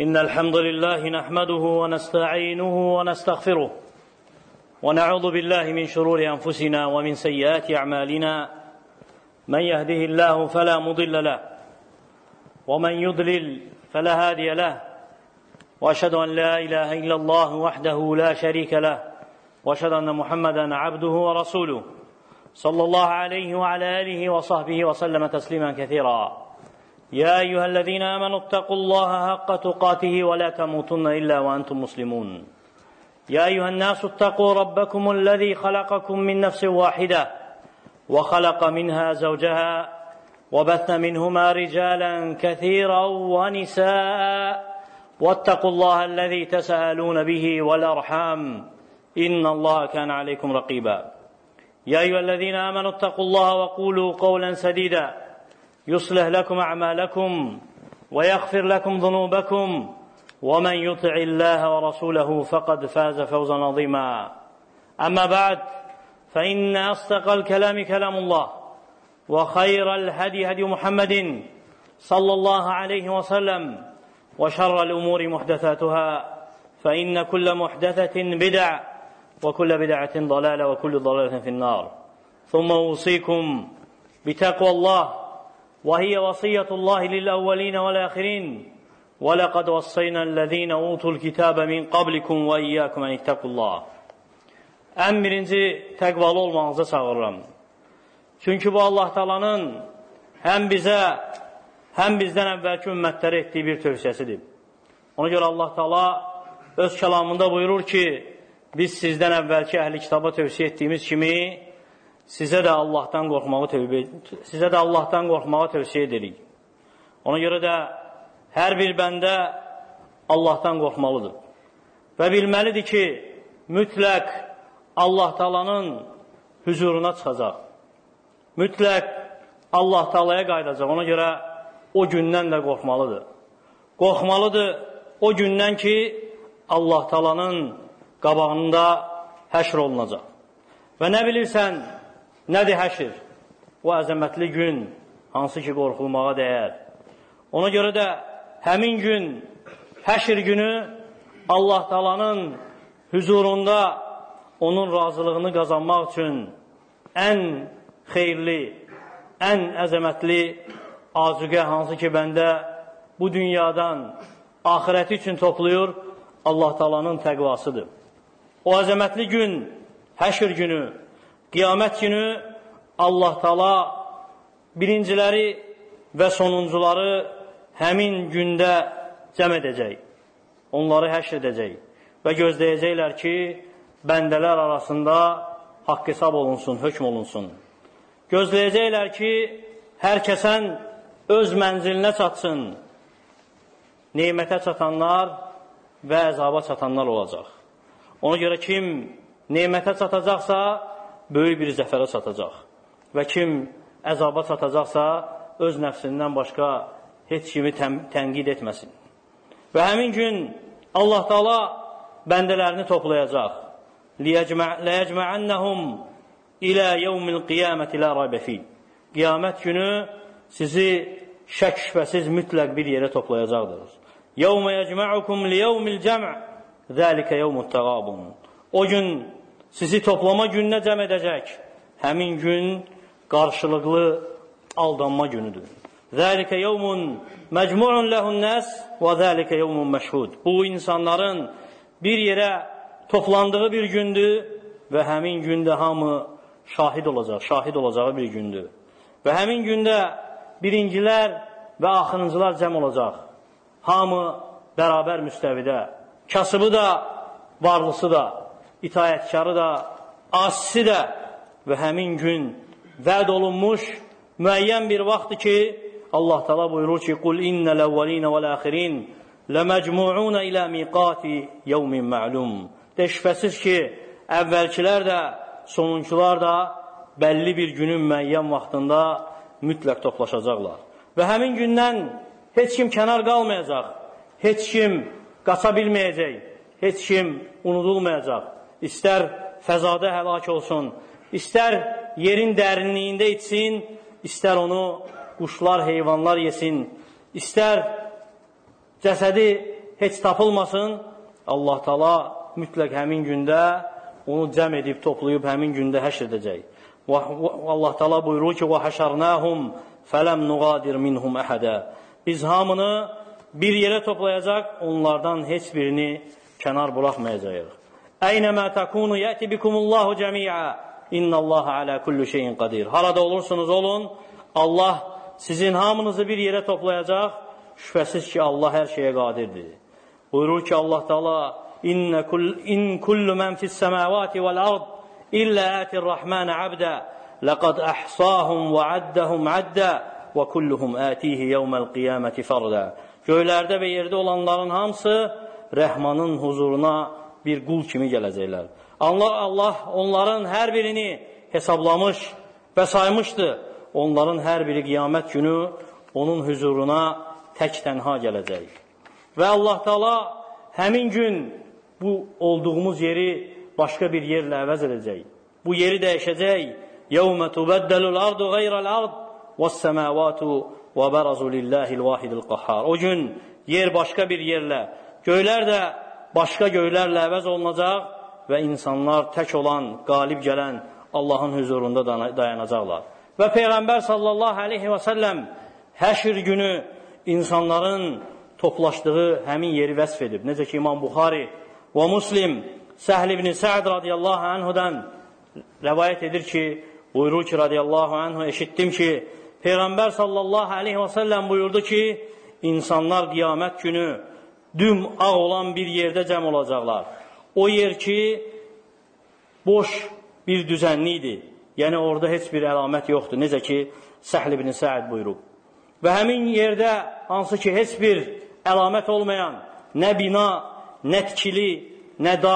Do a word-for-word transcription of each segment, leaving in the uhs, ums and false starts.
إن الحمد لله نحمده ونستعينه ونستغفره ونعوذ بالله من شرور أنفسنا ومن سيئات أعمالنا من يهده الله فلا مضل له ومن يضلل فلا هادي له وأشهد أن لا إله إلا الله وحده لا شريك له وأشهد أن محمدا عبده ورسوله صلى الله عليه وعلى آله وصحبه وسلم تسليما كثيرا. يا أيها الذين آمنوا اتقوا الله حق تقاته ولا تموتن إلا وأنتم مسلمون. يا أيها الناس اتقوا ربكم الذي خلقكم من نفس واحدة وخلق منها زوجها وبث منهما رجالا كثيرا ونساء واتقوا الله الذي تساءلون به والأرحام إن الله كان عليكم رقيبا. يا أيها الذين آمنوا اتقوا الله وقولوا قولا سديدا يصلح لكم أعمالكم ويغفر لكم ذنوبكم ومن يطع الله ورسوله فقد فاز فوزا عظيما. أما بعد فإن أصدق الكلام كلام الله وخير الهدي هدي محمد صلى الله عليه وسلم وشر الأمور محدثاتها فإن كل محدثة بدع وكل بدعة ضلالة وكل ضلالة في النار. ثم أوصيكم بتقوى الله وهي وصية الله للأولين والآخرين ولقد وصينا الذين أوتوا الكتاب من قبلكم وإياكم أن اتقوا الله. En birinci təqvalı olmağınızı çağırıram. Çünki bu Allah Taala'nın həm bizə, həm bizdən əvvəlki ümmətlərə etdiyi bir tövsiyəsidir. Ona görə Allah Taala öz kəlamında buyurur ki, biz sizdən əvvəlki əhli kitaba tövsiyə etdiyimiz kimi sizə də Allahdan qorxmağı tövbə sizə də Allahdan qorxmağı tövsiyə edirik. Ona görə də hər bir bəndə Allahdan qorxmalıdır və bilməlidir ki, mütləq Allah Taala'nın huzuruna çıxacaq. Mütləq Allah Taala'ya qayıdacaq. Ona görə o gündən də qorxmalıdır. Qorxmalıdır o gündən ki, Allah Taala'nın qabağında həşr olunacaq. Və nə bilirsən, nədir həşr? O əzəmətli gün, hansı ki qorxulmağa dəyər. Ona görə də həmin gün, həşr günü Allah Taala'nın huzurunda onun razılığını qazanmaq üçün ən xeyirli, ən əzəmətli azuqə hansı ki bəndə bu dünyadan axirəti üçün toplayır, Allah Taala'nın təqvasıdır. O əzəmətli gün, həşr günü, qiyamət günü Allah Taala birinciləri və sonuncuları həmin gündə cəm edəcək. Onları həşr edəcək və gözləyəcəklər ki, bəndələr arasında haqq hesab olunsun, hökm olunsun. Gözləyəcəklər ki, hər kəsən öz mənzilinə çatsın. Neymətə çatanlar və əzaba çatanlar olacaq. Ona görə kim neymətə çatacaqsa, böyük bir zəfərə çatacaq. Və kim əzaba çatacaqsa, öz nəfsindən başqa heç kimi tənqid etməsin. Və həmin gün Allah Taala bəndələrini toplayacaq. لَيَجْمَعَنَّهُمْ إِلَى يَوْمِ الْقِيَامَةِ لَا رَيْبَ فِيهِ. Qiyamət günü sizi şək şübhəsiz mütləq bir yerə toplayacaqdır. يَوْمَ يَجْمَعُكُمْ لِيَوْمِ الْجَمْعِ ذَلِكَ يَوْمُ التَّغَابُنِ. O gün sizi toplama gününə cəm edəcək. Həmin gün qarşılıqlı aldanma günüdür. ذَلِكَ يَوْمٌ مَجْمُعٌ لَهُ النَّاسِ وَذَلِكَ يَوْمٌ مَشْهُودٌ. Bu insanların bir yerə toplandığı bir gündür və həmin gündə hamı şahid olacaq, şahid olacağı bir gündür. Və həmin gündə birincilər və axırıncılar cəm olacaq. Hamı bərabər müstəvidə, kasıbı da, varlısı da, itayətkarı da, asisi də və həmin gün vəd olunmuş müəyyən bir vaxtdır ki, Allah Taala buyurur ki, قُلْ إِنَّ الْأَوَّلِينَ وَالْآخِرِينَ لَمَجْمُعُونَ إِلَى مِيقَاتِ يَوْمٍ مَعْلُومٍ. De şübhəsiz ki, əvvəlkilər də, sonuncular da bəlli bir günün müəyyən vaxtında mütləq toplaşacaqlar. Və həmin gündən heç kim kənar qalmayacaq, heç kim qaça bilməyəcək, heç kim unudulmayacaq. İstər fəzada həlak olsun, istər yerin dərinliyində içsin, istər onu quşlar, heyvanlar yesin, istər cəsədi heç tapılmasın, Allah Taala mütləq həmin gündə onu cəm edib, toplayıb həmin gündə həşr edəcək. Allah Taala buyurur ki: "Və haşarnahum fələm nuqadir minhum əhədə." Biz hamını bir yerə toplayacaq, onlardan heç birini kənar buraxmayacağıq. Əynəmə təkunu yəti bikumullahu cəmiə. İnnallaha alə kulli şeyin qadir. Harada olursunuz olun, Allah sizin hamınızı bir yerə toplayacaq. Şübhəsiz ki, Allah hər şeyə qadirdir. Buyurur ki, Allah Taala: "İnne kull in kullu men fis semavati vel ard illa atir rahman abda. Laqad ahsahum ve addahum adda ve kulluhum atihi yevmel kıyameti farda." Göylərdə və yerdə olanların hamısı Rəhmanın huzuruna bir qul kimi gələcəklər. Allah, Allah onların hər birini hesablamış və saymışdı. Onların hər biri qiyamət günü onun huzuruna tək tənha gələcək. Və Allah Taala həmin gün bu olduğumuz yeri başqa bir yerlə əvəz edəcək. Bu yeri dəyişəcək. Yevmə tubəddəlul ardu qeyrəl ard vəs-səmavatu və bərazu lillahil vahidil qahhar. O gün yer başqa bir yerlə, göylər də başqa göylərlə əvəz olunacaq və insanlar tək olan, qalib gələn Allahın huzurunda dayanacaqlar. Və Peyğəmbər sallallahu aleyhi və səlləm həşr günü insanların toplaşdığı həmin yeri vəsf edib. Necə ki, İmam Buxari və Muslim Səhl ibn Sə'd radiyallahu anhudan rəvayət edir ki, buyurur ki, radiyallahu anhu, eşitdim ki, Peyğəmbər sallallahu aleyhi və səlləm buyurdu ki, insanlar qiyamət günü düm ağ olan bir yerdə cəm olacaqlar. O yer ki, boş bir düzənlikdir. Yəni, orada heç bir əlamət yoxdur. Necə ki, Səhl ibn Sə'd buyurub. Və həmin yerdə, hansı ki, heç bir əlamət olmayan, nə bina, nə tikili, nə dağ,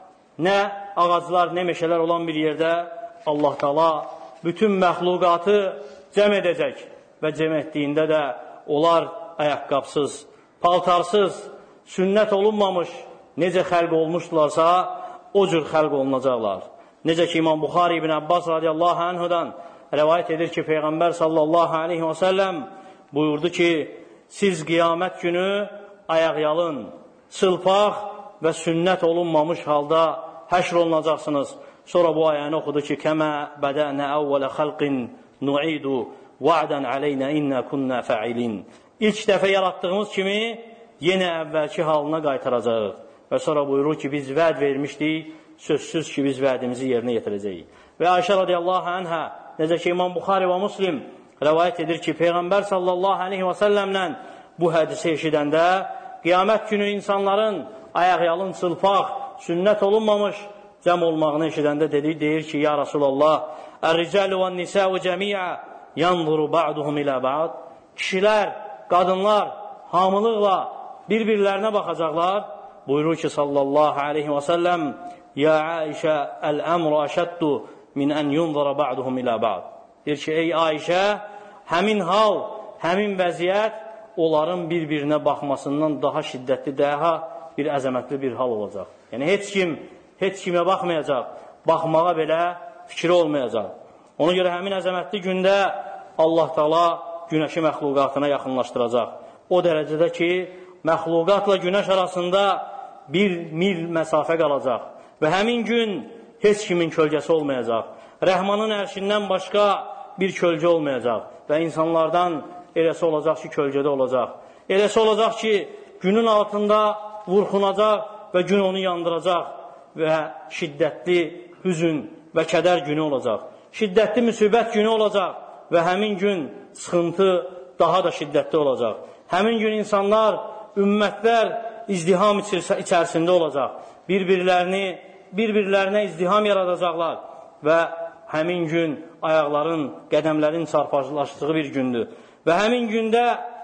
nə ağaclar, nə meşələr olan bir yerdə Allah Taala bütün məxluqatı cəm edəcək və cəm etdiyində də onlar ayaqqabsız, paltarsız, sünnət olunmamış, necə xəlq olmuşdularsa, o cür xəlq olunacaqlar. Necə ki, İmam Buxari ibn Abbas radiyallahu anhudan rəvayət edir ki, Peyğəmbər sallallahu aleyhi və səlləm buyurdu ki, siz qiyamət günü ayaqyalın, çılpaq və sünnət olunmamış halda həşr olunacaqsınız. Sonra bu ayəni oxudu ki, kəmə bədənə əvvələ xalqin nu'idu va'dən aleynə innə kunnə fəilin. İlk dəfə yaratdığımız kimi yenə əvvəlki halına qaytaracaq. Və sonra buyurur ki, biz vəd vermişdik, sözsüz ki, biz vədimizi yerinə yetirəcəyik. Və Ayşə radiyallahu anhə, necə ki, İmam Buxari və Muslim rəvayət edir ki, Peyğəmbər sallallahu aleyhi və səlləmlə bu hədisi eşidəndə, qiyamət günü insanların ayaqyalın, çılpaq, sünnət olunmamış cəm olmağını eşidəndə dedi, deyir ki, ya Rasulallah, ər-ricəlu və nisəu cəmiyə yanzuru ba'duhum ilə ba'd. Kişilər, qadınlar hamılıqla bir-birlərinə baxacaqlar. Buyurur ki, sallallahu aleyhi və səlləm, ya Aişə, əl-əmru əşəddu min ən yunzara ba'duhum ilə ba'd. Deyir ki, ey Aişə, həmin hal, həmin vəziyyət onların bir-birinə baxmasından daha şiddətli, daha bir əzəmətli bir hal olacaq. Yəni, heç kim, heç kimə baxmayacaq, baxmağa belə fikri olmayacaq. Ona görə həmin əzəmətli gündə Allah Taala günəşi məxluqatına yaxınlaşdıracaq. O dərəcədə ki, məxluqatla günəş arasında bir mil məsafə qalacaq və həmin gün heç kimin kölgəsi olmayacaq. Rəhmanın ərşindən başqa bir kölgə olmayacaq və insanlardan eləsi olacaq ki, kölgədə olacaq. Eləsi olacaq ki, günün altında vurxunacaq və gün onu yandıracaq və şiddətli hüzün və kədər günü olacaq. Şiddətli müsibət günü olacaq və həmin gün sıxıntı daha da şiddətli olacaq. Həmin gün insanlar, ümmətlər izdiham içərisində olacaq. Bir-birlərini, bir-birlərinə izdiham yaradacaqlar və həmin gün ayaqların, qədəmlərin çarpazlaşdığı bir gündür. Və həmin gündə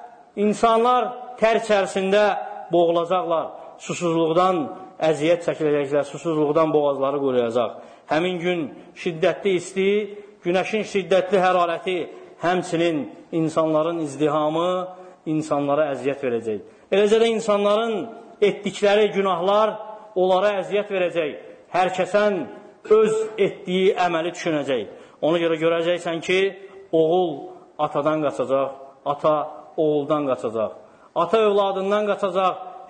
insanlar tər içərisində boğulacaqlar, susuzluqdan əziyyət çəkiləcəklər, susuzluqdan boğazları quruyacaq. Həmin gün şiddətli isti, günəşin şiddətli hərarəti, həmçinin insanların izdihamı insanlara əziyyət verəcək. Eləcə də insanların etdikləri günahlar onlara əziyyət verəcək. Hər kəsən öz etdiyi əməli düşünəcək. Ona görə görəcəksən ki, oğul atadan qaçacaq, ata oğuldan qaçacaq. Ata övladından qaçacaq,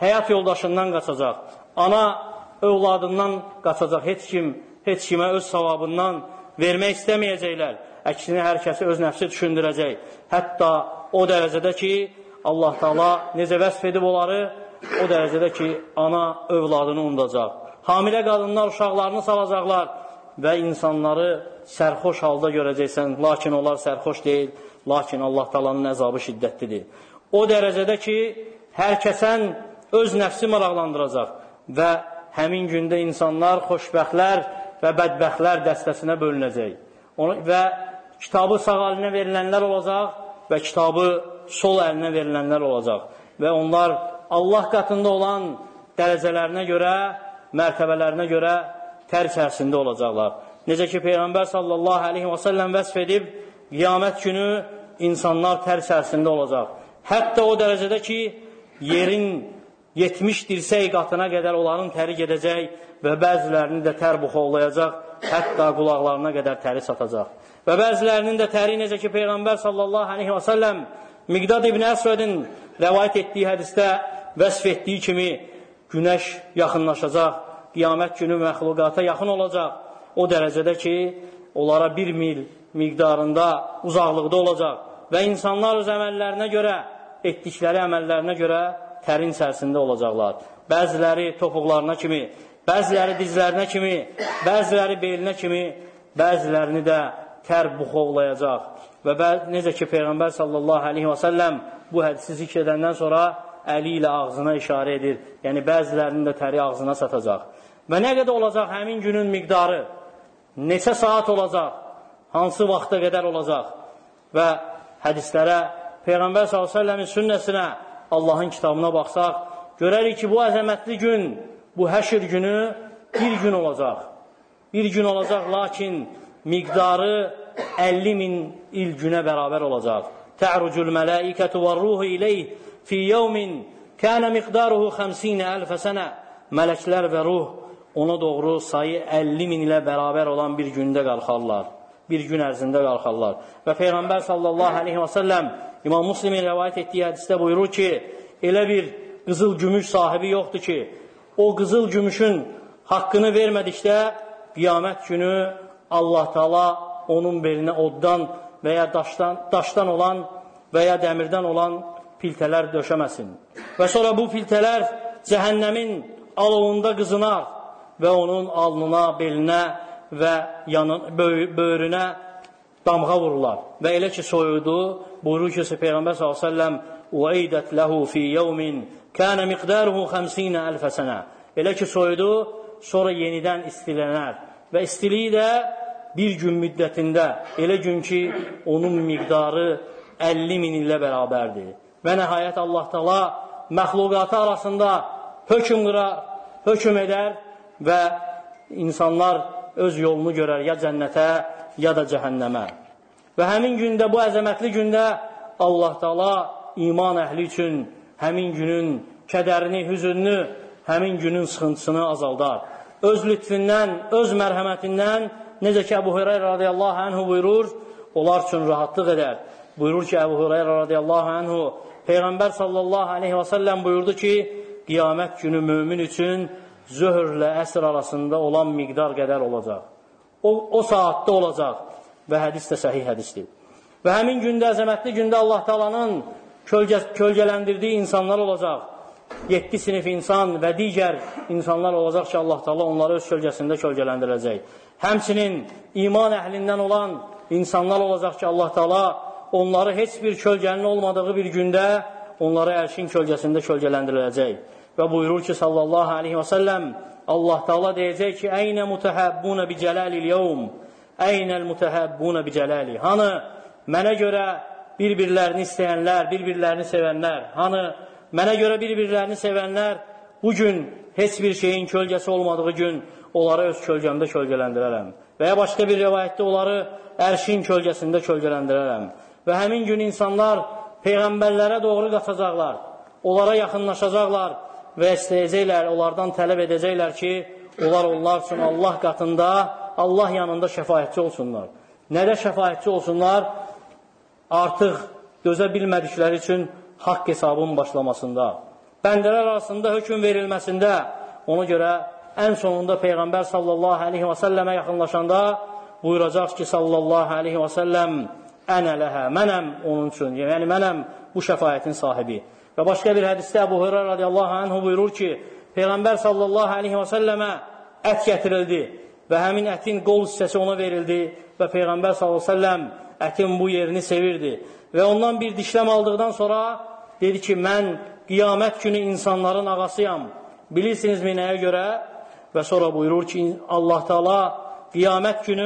həyat yoldaşından qaçacaq, ana övladından qaçacaq, heç kim, heç kimə öz savabından vermək istəməyəcəklər. Əksinə hər kəsi öz nəfsi düşündürəcək. Hətta o dərəcədə ki, Allah Taala necə vəsf edib onları, o dərəcədə ki, ana övladını unudacaq. Hamilə qadınlar uşaqlarını salacaqlar və insanları sərxoş halda görəcəksən, lakin onlar sərxoş deyil, lakin Allah Taala'nın əzabı şiddətlidir. O dərəcədə ki, hər kəsən öz nəfsi maraqlandıracaq və həmin gündə insanlar xoşbəxtlər və bədbəxtlər dəstəsinə bölünəcək. Və kitabı sağ əlinə verilənlər olacaq və kitabı sol əlinə verilənlər olacaq. Və onlar Allah qatında olan dərəcələrinə görə, mərtəbələrinə görə tər içərisində olacaqlar. Necə ki, Peyğəmbər sallallahu aleyhi və səlləm vəsf edib, qiyamət günü insanlar tər içərisində olacaq. Hətta o dərəcədə ki, yerin yetmiş dirsək qatına qədər onların təri gedəcək və bəzilərini də tər buxovlayacaq, hətta qulaqlarına qədər təri satacaq. Və bəzilərinin də təri necə ki, Peyğəmbər sallallahu aleyhi və səlləm Miqdad ibn Əsvədin rəvayət etdiyi hədisdə vəsf etdiyi kimi günəş yaxınlaşacaq, qiyamət günü məxluqata yaxın olacaq. O dərəcədə ki, onlara bir mil miqdarında uzaqlıqda olacaq və insanlar öz əməllərinə görə, etdikləri əməllərinə görə tərin içərisində olacaqlar. Bəziləri topuqlarına kimi, bəziləri dizlərinə kimi, bəziləri belinə kimi, bəzilərini də tər buxovlayacaq. Və necə ki, Peyğəmbər sallallahu aleyhi və səlləm bu hədisi zikr edəndən sonra əli ilə ağzına işarə edir. Yəni, bəzilərinin də təri ağzına satacaq. Və nə qədər olacaq həmin günün miqdarı? Neçə saat olacaq? Hansı vaxta qədər olacaq? Və hədislərə, Peyğəmbər sallallahu aleyhi və səlləmin sünnəsinə, Allahın kitabına baxsaq, görərik ki, bu əzəmətli gün, bu həşr günü bir gün olacaq. Bir gün olacaq, lakin miqdarı əlli min il günə bərabər olacaq. Tə'rucul mələikətü və ruhu iləyh fi yevmin kənə miqdaruhu xəmsinə əlfə sənə. Mələklər və ruh ona doğru sayı əlli min ilə bərabər olan bir gündə qalxarlar. Bir gün ərzində qalxarlar. Və Peyğəmbər sallallahu aleyhi və səlləm İmam Müslimin rəvayət etdiyi hədisdə buyurur ki, elə bir qızıl gümüş sahibi yoxdur ki, o qızıl gümüşün haqqını vermədikdə qiyamət günü Allah Taala onun belinə oddan və ya daşdan, daşdan olan və ya dəmirdən olan piltələr döşəməsin. Və sonra bu piltələr cəhənnəmin alovunda qızınar və onun alnına, belinə və yanın, böyrünə damğa vururlar. Və elə ki, soyudu, buyurur ki, Peyğəmbər sallallahu aleyhi və səlləm وَاِيدَتْ لَهُ فِي يَوْمٍ كَانَ مِقْدَارُهُ خَمْسِينَ أَلْفَ سَنَةً. Elə ki, soyudu, sonra yenidən istilənər. Və istiliyi də bir gün müddətində, elə gün ki, onun miqdarı əlli min ilə bərabərdir. Və nəhayət Allah Taala məxluqatı arasında hökm qırar, hökm edər və insanlar öz yolunu görər ya cənnətə, ya da cəhənnəmə. Və həmin gündə, bu əzəmətli gündə Allah Taala iman əhli üçün həmin günün kədərini, hüzününü, həmin günün sıxıntısını azaldar. Öz lütfündən, öz mərhəmətindən, necə ki, Əbu Hüreyrə radiyallahu anhu buyurur, onlar üçün rahatlıq edər. Buyurur ki, Əbu Hüreyrə radiyallahu anhu, Peyğəmbər sallallahu aleyhi və səlləm buyurdu ki, qiyamət günü mömin üçün zöhrlə əsr arasında olan miqdar qədər olacaq. O, o saatda olacaq və hədis də səhih hədisdir. Və həmin gündə, əzəmətli gündə Allah Taala'nın kölgə, kölgələndirdiyi insanlar olacaq. Yeddi sinif insan və digər insanlar olacaq ki, Allah Taala onları öz kölgəsində kölgələndirəcək. Həmçinin iman əhlindən olan insanlar olacaq ki, Allah Taala onları heç bir kölgənin olmadığı bir gündə onları ərşin kölgəsində kölgələndiriləcək. Və buyurur ki, sallallahu aleyhi və səlləm, Allah Taala deyəcək ki, Əynə mutəhəbbunə bi cələlil yevm, Əynəl mutəhəbbunə bi cələli. Hanı mənə görə bir-birlərini istəyənlər, bir-birlərini sevənlər, hanı mənə görə bir-birlərini sevənlər, bugün heç bir şeyin kölgəsi olmadığı gün onları öz kölgəmdə kölgələndirərəm. Və ya başqa bir rivayətdə onları ərşin kölgəsində kölgələndirərəm. Və həmin gün insanlar peyğəmbərlərə doğru qaçacaqlar, onlara yaxınlaşacaqlar və istəyəcəklər, onlardan tələb edəcəklər ki, onlar onlar üçün Allah qatında, Allah yanında şəfaətçi olsunlar. Nədə şəfaətçi olsunlar? Artıq dözə bilmədikləri üçün haqq hesabın başlamasında. bəndələr arasında hökm verilməsində. Ona görə ən sonunda Peyğəmbər sallallahu aleyhi və səlləmə yaxınlaşanda buyuracaq ki, sallallahu aleyhi və səlləm, ənə ləhə, mənəm onun üçün, yəni mənəm bu şəfayətin sahibi. Və başqa bir hədisdə Əbu Hüreyrə radiyallahu anhu buyurur ki, Peyğəmbər sallallahu aleyhi və səlləmə ət gətirildi və həmin ətin qol hissəsi ona verildi və Peyğəmbər sallallahu aleyhi və səlləm ətin bu yerini sevirdi. Və ondan bir dişləm aldıqdan sonra dedi ki, mən qiyamət günü insanların ağasıyam. Bilirsinizmi nəyə görə? Və sonra buyurur ki, Allah Teala qiyamət günü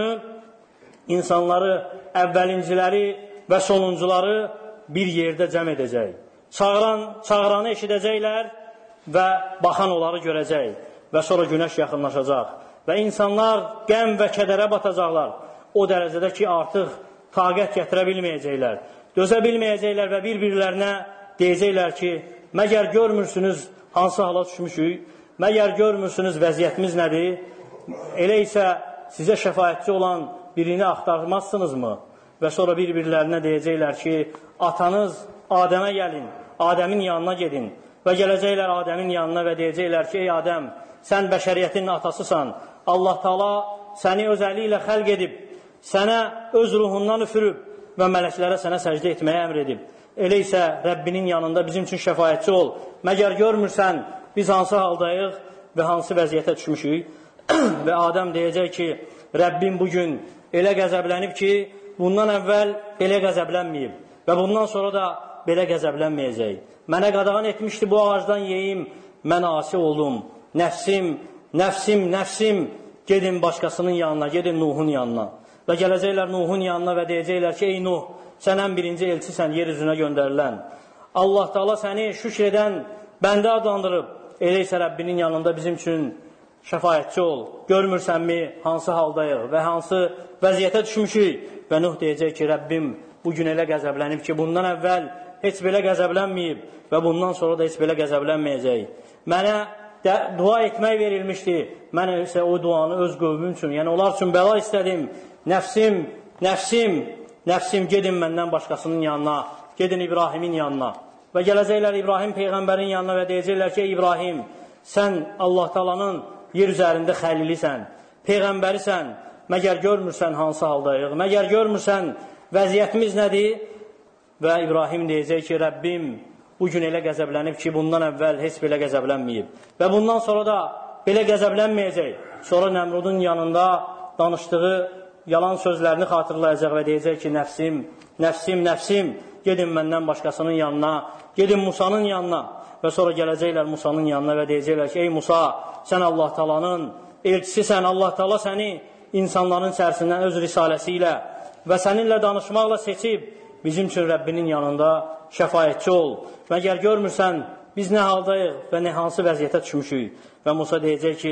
insanları, əvvəlinciləri və sonuncuları bir yerdə cəm edəcək. Çağıran, çağıranı eşidəcəklər və baxan onları görəcək və sonra günəş yaxınlaşacaq və insanlar qəm və kədərə batacaqlar. O dərəcədə ki, artıq taqət gətirə bilməyəcəklər, dözə bilməyəcəklər və bir-birlərinə deyəcəklər ki, məgər görmürsünüz hansı hala düşmüşük, məgər görmürsünüz vəziyyətimiz nədir, elə isə sizə şəfayətçi olan birini axtarmazsınızmı? Və sonra bir-birlərinə deyəcəklər ki, atanız Adəmə gəlin, Adəmin yanına gedin və gələcəklər Adəmin yanına və deyəcəklər ki, ey Adəm, sən bəşəriyyətin atasısan, Allah Teala səni öz əli ilə xəlq edib, sənə öz ruhundan üfürüb və mələklərə sənə səcdə etməyə əmr edib. Elə isə Rəbbinin yanında bizim üçün şəfayətçi ol. Məgər görmürsən biz hansı haldayıq və hansı vəziyyətə düşmüşük? Və Adəm deyəcək ki, Rəbbim bugün elə qəzəblənib ki, bundan əvvəl belə qəzəblənməyib və bundan sonra da belə qəzəblənməyəcək. Mənə qadağan etmişdi bu ağacdan yeyim, mən asi oldum. Nəfsim, nəfsim, nəfsim, gedin başqasının yanına, gedin Nuhun yanına. Və gələcəklər Nuhun yanına və deyəcəklər ki, ey Nuh, sən ən birinci elçisən yer üzünə göndərilən. Allah Teala səni şükr edən bəndə adlandırıb. Elə isə Rəbbinin yanında bizim üçün şəfayətçi ol. Görmürsənmi hansı haldayıq və hansı vəziyyətə düşmüşük? Və Nuh deyəcək ki, Rəbbim bugün elə qəzəblənib ki, bundan əvvəl heç belə qəzəblənməyib və bundan sonra da heç belə qəzəblənməyəcək. Mənə də, dua etmək verilmişdi. Mən isə o duanı öz qövmüm üçün, yəni onlar üçün bəla istədim. Nəfsim, nəfsim, nəfsim, gedin məndən başqasının yanına, gedin İbrahimin yanına. Və gələcəklər İbrahim Peyğəmbərin yanına və deyəcəklər ki, İbrahim, sən Allah Teala'nın yer üzərində xəlilisən, Peyğəmbərisən, məgər görmürsən hansı haldayıq, məgər görmürsən vəziyyətimiz nədir? Və İbrahim deyəcək ki, Rəbbim bugün elə qəzəblənib ki, bundan əvvəl heç belə qəzəblənməyib. Və bundan sonra da belə qəzəblənməyəcək. Sonra Nəmrudun yanında danışdığı yalan sözlərini xatırlayacaq və deyəcək ki, nəfsim, nəfsim, nəfsim, gedin məndən başqasının yanına, gedin Musanın yanına. Və sonra gələcəklər Musanın yanına və deyəcəklər ki, ey Musa, sən Allah Teala'nın elçisisən, Allah Teala səni insanların içərisindən öz risaləsi ilə və səninlə danışmaqla seçib, bizim üçün Rəbbinin yanında şəfayətçi ol. Məgər görmürsən, biz nə haldayıq və nə hansı vəziyyətə düşmüşük? Və Musa deyəcək ki,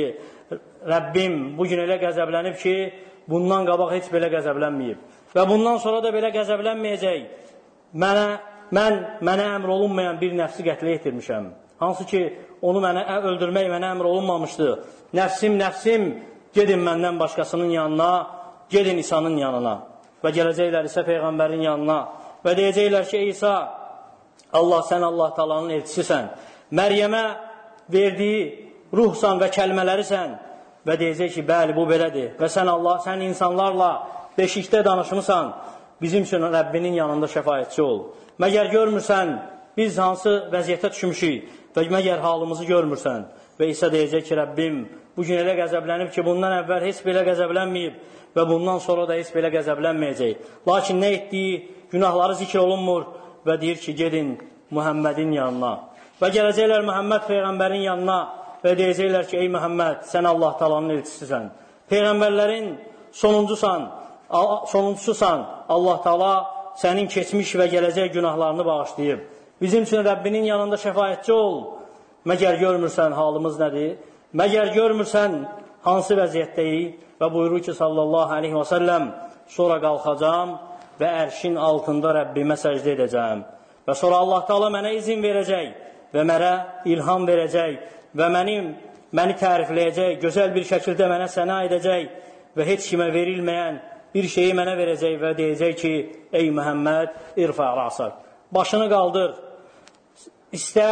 Rəbbim bugün elə qəzəblənib ki, bundan qabaq heç belə qəzəblənməyib. Və bundan sonra da belə qəzəblənməyəcək. Mənə, mən, mənə əmr olunmayan bir nəfsi qətlə yetirmişəm. Hansı ki, onu mənə öldürmək mənə əmr olunmamışdı. Nəfsim, nəfsim, gedin məndən başqasının yanına, gedin İsa'nın yanına. Və gələcəklər isə Peyğəmbərin yanına və deyəcəklər ki, İsa, Allah, sən Allah Teala'nın elçisisən, Məryəmə verdiyi ruhsan və kəlmələrisən və deyəcək ki, bəli, bu belədir və sən Allah, sən insanlarla beşikdə danışmısan, bizim üçün Rəbbinin yanında şəfayətçi ol. Məgər görmürsən, biz hansı vəziyyətə düşmüşük və məgər halımızı görmürsən? Və İsa deyəcək ki, Rəbbim bugün elə qəzəblənib ki, bundan əvvəl heç belə qəzəblənməyib və bundan sonra da heç belə qəzəblənməyəcək. Lakin nə etdiyi günahları zikr olunmur və deyir ki, gedin Muhammedin yanına. Və gələcəklər Muhammed Peyğəmbərin yanına və deyəcəklər ki, ey Muhammed, sən Allah Teala'nın elçisisən. Peyğəmbərlərin sonuncusan, sonuncususan. Allah Teala sənin keçmiş və gələcək günahlarını bağışlayıb. Bizim üçün Rəbbinin yanında şəfayətçi ol. Məgər görmürsən halımız nədir? Məgər görmürsən hansı vəziyyətdəyik? Və buyurur ki, sallallahu aleyhi və səlləm, sonra qalxacam və ərşin altında Rəbbimə səcdə edəcəm. Və sonra Allah Teala mənə izin verəcək və mənə ilham verəcək və mənim, məni tərifləyəcək, gözəl bir şəkildə mənə səna edəcək və heç kimə verilməyən bir şeyi mənə verəcək və deyəcək ki, ey Muhammed, irfa rəsak, başını qaldır, istə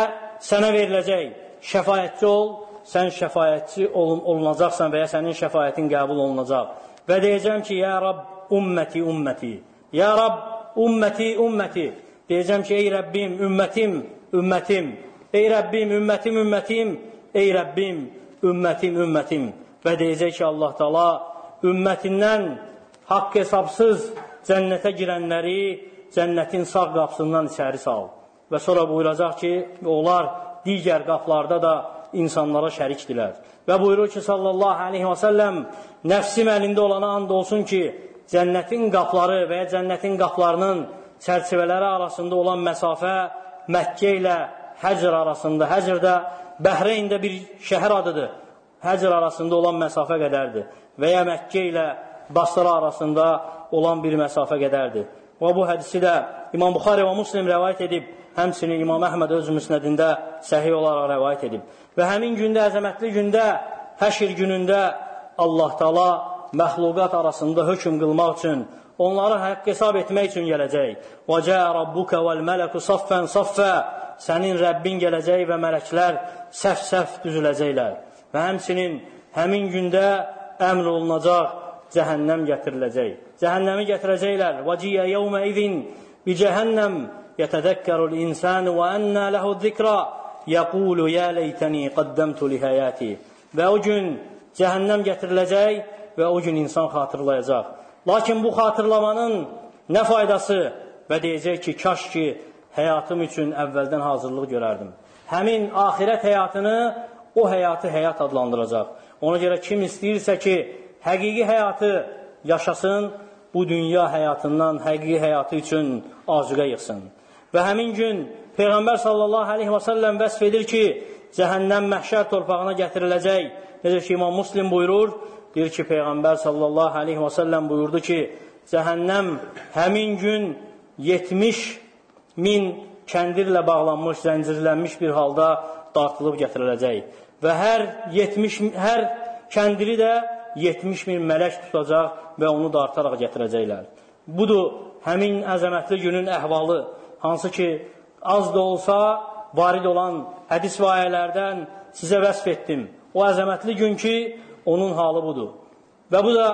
sənə veriləcək. Şəfaətçi ol, sən şəfaətçi olunacaqsan və ya sənin şəfaətin qəbul olunacaq. Və deyəcəm ki, ya Rab, ümməti, ümməti. Ya Rab, ümməti, ümməti. Deyəcəm ki, ey Rəbbim, ümmətim, ümmətim. Ey Rəbbim, ümmətim, ümmətim. Ey Rəbbim, ümmətim, ümmətim. Və deyəcək ki, Allah Taala ümmətindən haqq hesabsız cənnətə girənləri cənnətin sağ qapısından içəri sal. Və sonra buyuracaq ki, onlar digər qapılarda da insanlara şərikdirlər. Və buyurur ki, sallallahu aleyhi və səlləm, nəfsim əlində olana and olsun ki, cənnətin qapıları və ya cənnətin qapılarının çərçivələri arasında olan məsafə Məkkə ilə Həcr arasında, Həcr də Bəhreyndə bir şəhər adıdır. Həcr arasında olan məsafə qədərdir. Və ya Məkkə ilə Basra arasında olan bir məsafə qədərdir. Və bu hədisi də İmam Buxari və Muslim rəvayət edib, həmçinin İmam Əhməd öz müsnədində səhih olaraq rəvayət edib. Və həmin gündə, əzəmətli gündə, həşr günündə Allah Taala məxluqat arasında hökm qılmaq üçün, onları haqq hesab etmək üçün gələcək. Və cəə rabbuka vəl mələku saffən saffə. Sənin Rəbbin gələcək və mələklər səf-səf düzüləcəklər. Və həmçinin həmin gündə əmr olunacaq, cəhənnəm gətiriləcək. Cəhənnəmi gətirəcəklər. Və ciyə yevmə izin bi cəhənnəm yətədəkkərul insanu və ənnə ləhu zikra yəqulu yə leytəni qaddəmtu li həyəti. Və o gün cəhənnəm gətiriləcək və o gün insan xatırlayacaq. Lakin bu xatırlamanın nə faydası? Və deyəcək ki, kaş ki, həyatım üçün əvvəldən hazırlıq görərdim. Həmin axirət həyatını o həyatı həyat adlandıracaq. Ona görə kim istəyirsə ki, həqiqi həyatı yaşasın, bu dünya həyatından həqiqi həyatı üçün azuqə yıxsın. Və həmin gün Peyğəmbər sallallahu aleyhi və səlləm vəsf edir ki, cəhənnəm məhşər torpağına gətiriləcək. Necə ki, İmam Muslim buyurur, deyir ki, Peyğəmbər sallallahu aleyhi və səlləm buyurdu ki, cəhənnəm həmin gün yetmiş min kəndirlə bağlanmış, zəncirlənmiş bir halda dartılıb gətiriləcək. Və hər, yetmiş, hər kəndiri də yetmiş min mələk tutacaq və onu dartaraq gətirəcəklər. Budur həmin əzəmətli günün əhvalı, hansı ki, az da olsa varid olan hədis və ayələrdən sizə vəsf etdim. O əzəmətli gün ki, onun halı budur. Və bu da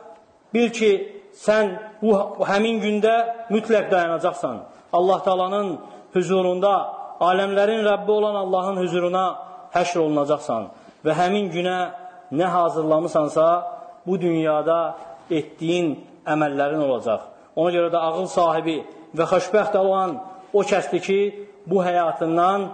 bil ki, sən bu həmin gündə mütləq dayanacaqsan. Allah Taala'nın huzurunda, aləmlərin Rəbbi olan Allahın huzuruna həşr olunacaqsan. Və həmin günə nə hazırlamısansa, bu dünyada etdiyin əməllərin olacaq. Ona görə də ağıl sahibi və xoşbəxt olan o kəsdir ki, bu həyatından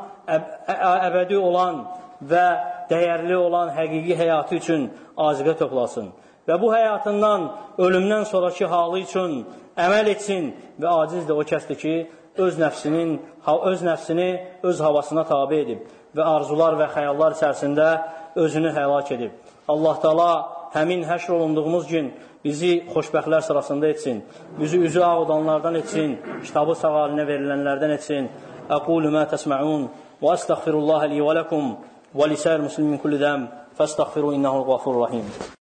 əbədi olan və dəyərli olan həqiqi həyatı üçün aziqə toplasın. Və bu həyatından ölümdən sonraki halı üçün əməl etsin və aciz də o kəsdir ki, öz nəfsinin, öz nəfsini öz havasına tabi edib və arzular və xəyallar içərisində özünü həlak edib. Allah Taala həmin həşr olunduğumuz gün bizi xoşbəxtlər sırasında etsin, bizi üzü ağ odanlardan etsin, kitabı sağ halinə verilənlərdən etsin. Əqulu mə təsmə'un və əstəğfirullaha li və ləkum və lisəl muslimin kulli dəm fəstəğfiru innəhul qafurur rahim.